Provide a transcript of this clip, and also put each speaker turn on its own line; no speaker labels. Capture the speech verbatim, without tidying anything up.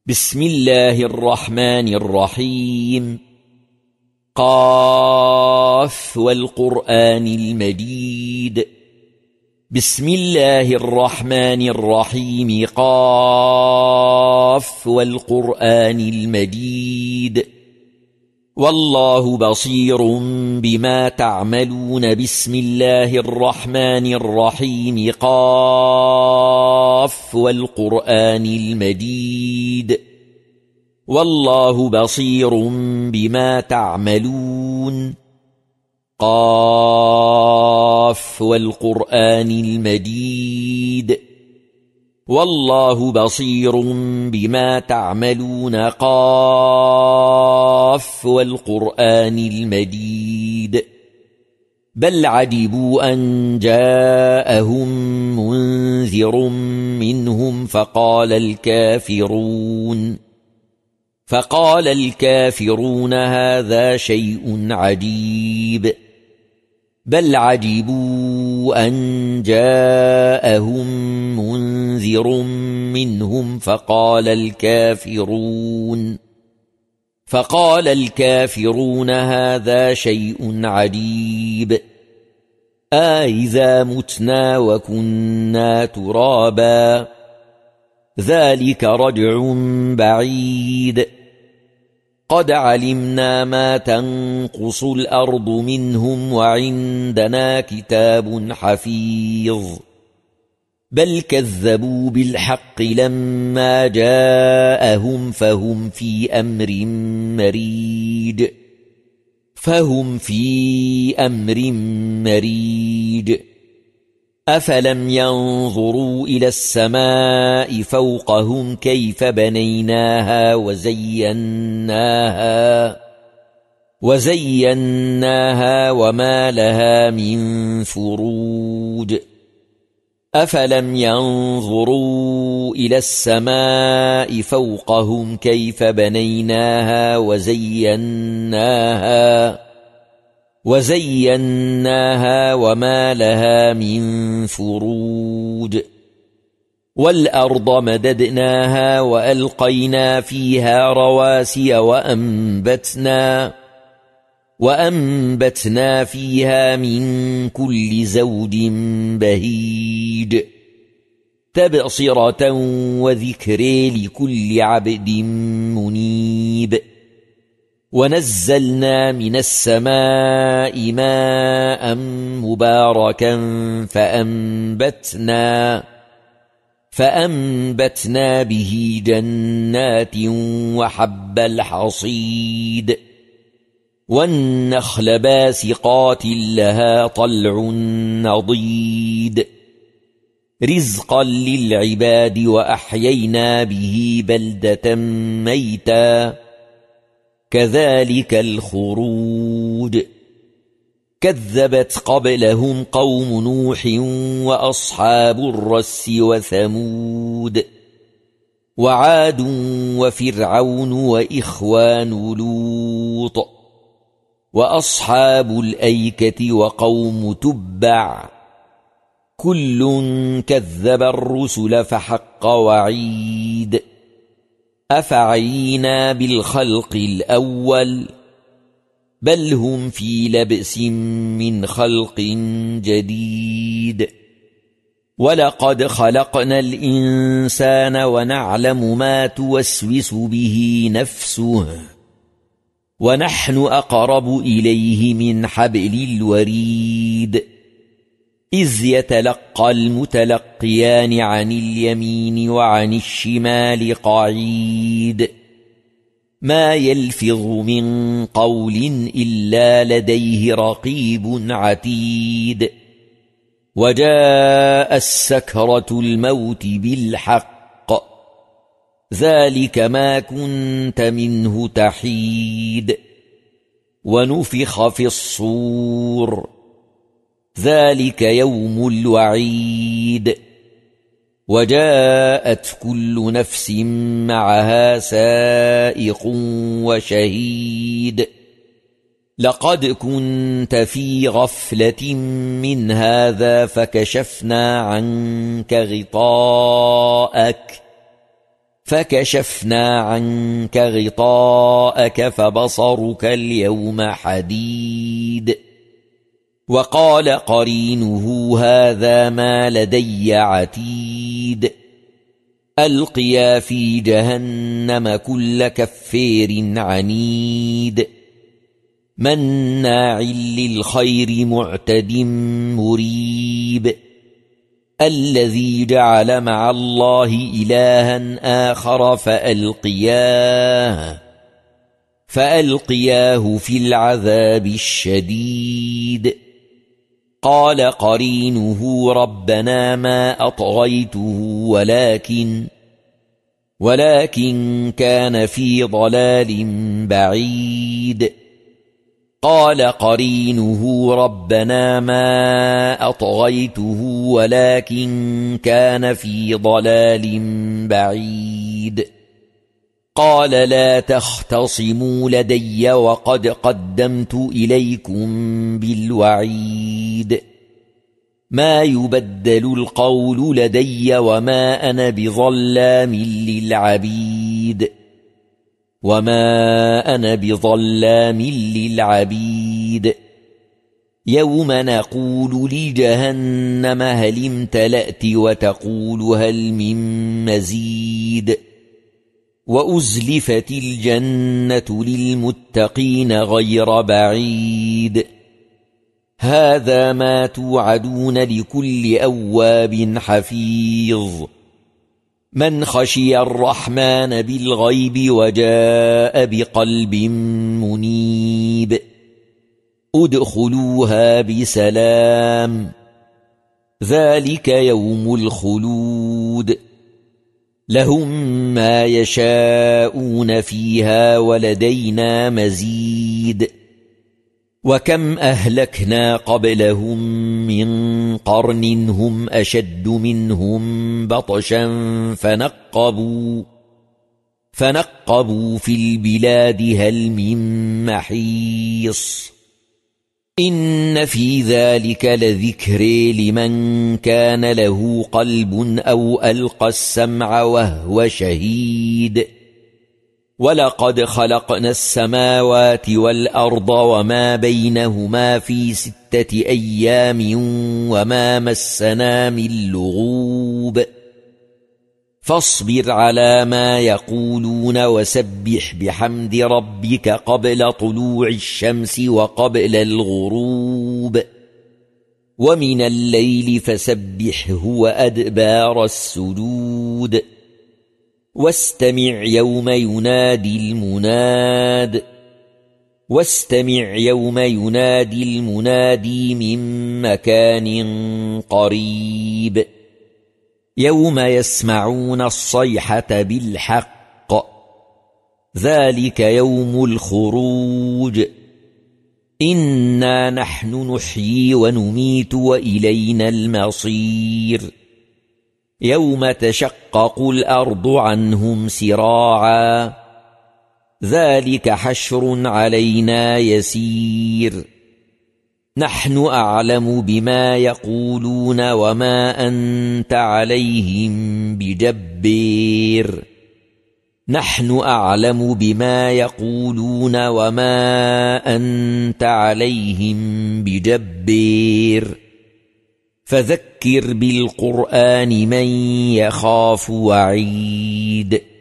بسم الله الرحمن الرحيم. قاف والقرآن المجيد. بسم الله الرحمن الرحيم. قاف والقرآن المجيد. والله بصير بما تعملون. بسم الله الرحمن الرحيم. قاف والقرآن المجيد. والله بصير بما تعملون. قاف والقرآن المجيد. والله بصير بما تعملون. قاف والقرآن المجيد. بل عجبوا أن جاءهم منذر منهم فقال الكافرون فقال الكافرون هذا شيء عجيب. بل عجبوا أن جاءهم منذر منهم فقال الكافرون فقال الكافرون هذا شيء عجيب. أإذا متنا وكنا ترابا ذلك رجع بعيد. قد علمنا ما تنقص الأرض منهم وعندنا كتاب حفيظ. بل كذبوا بالحق لما جاءهم فهم في أمر مريج فهم في أمر مريج. أفلم ينظروا إلى السماء فوقهم كيف بنيناها وزيناها وزيناها وما لها من فروج. أفلم ينظروا إلى السماء فوقهم كيف بنيناها وزيناها وزيناها وما لها من فروج. والأرض مددناها وألقينا فيها رواسي وأنبتنا وأنبتنا فيها من كل زوج بهيج تبصرة وذكر لكل عبد منيب. ونزلنا من السماء ماء مباركا فأنبتنا فأنبتنا به جنات وحب الحصيد. والنخل باسقات لها طلع نضيد رزقا للعباد. وأحيينا به بلدة ميتا كذلك الخروج. كذبت قبلهم قوم نوح وأصحاب الرس وثمود وعاد وفرعون وإخوان لوط وأصحاب الأيكة وقوم تبع كل كذب الرسل فحق وعيد. أفعينا بالخلق الأول بل هم في لبس من خلق جديد. ولقد خلقنا الإنسان ونعلم ما توسوس به نفسه ونحن أقرب إليه من حبل الوريد. إذ يتلقى المتلقيان عن اليمين وعن الشمال قعيد. ما يلفظ من قول إلا لديه رقيب عتيد. وجاء السكرة الموت بالحق ذلك ما كنت منه تحيد. ونفخ في الصور ذلك يوم الوعيد. وجاءت كل نفس معها سائق وشهيد. لقد كنت في غفلة من هذا فكشفنا عنك غطاءك فكشفنا عنك غطاءك فبصرك اليوم حديد وقال قرينه هذا ما لدي عتيد ألقيا في جهنم كل كفير عنيد مناع للخير معتد مريب الذي جعل مع الله إلها آخر فألقياه فألقياه في العذاب الشديد قال قرينه ربنا ما أطغيته ولكن ولكن كان في ضلال بعيد قال قرينه ربنا ما أطغيته ولكن كان في ضلال بعيد قال لا تختصموا لدي وقد قدمت إليكم بالوعيد ما يبدل القول لدي وما أنا بظلام للعبيد وما أنا بظلام للعبيد يوم نقول لجهنم هل امتلأت وتقول هل من مزيد وأزلفت الجنة للمتقين غير بعيد هذا ما توعدون لكل أواب حفيظ من خشي الرحمن بالغيب وجاء بقلب منيب ادخلوها بسلام ذلك يوم الخلود لهم ما يشاءون فيها ولدينا مزيد وكم أهلكنا قبلهم من قرن هم أشد منهم بطشا فنقبوا فنقبوا في البلاد هل من محيص إن في ذلك لذكر لمن كان له قلب أو ألقى السمع وهو شهيد ولقد خلقنا السماوات والأرض وما بينهما في ستة أيام وما مسنا من لغوب فاصبر على ما يقولون وسبح بحمد ربك قبل طلوع الشمس وقبل الغروب ومن الليل فسبحه وأدبار السجود واستمع يوم ينادي المناد واستمع يوم ينادي المنادي من مكان قريب يوم يسمعون الصيحة بالحق ذلك يوم الخروج إنا نحن نحيي ونميت وإلينا المصير يوم تشقق الأرض عنهم سراعا ذلك حشر علينا يسير نحن أعلم بما يقولون وما أنت عليهم بجبير نحن أعلم بما يقولون وما أنت عليهم بجبير فذكر بالقرآن من يخاف وعيد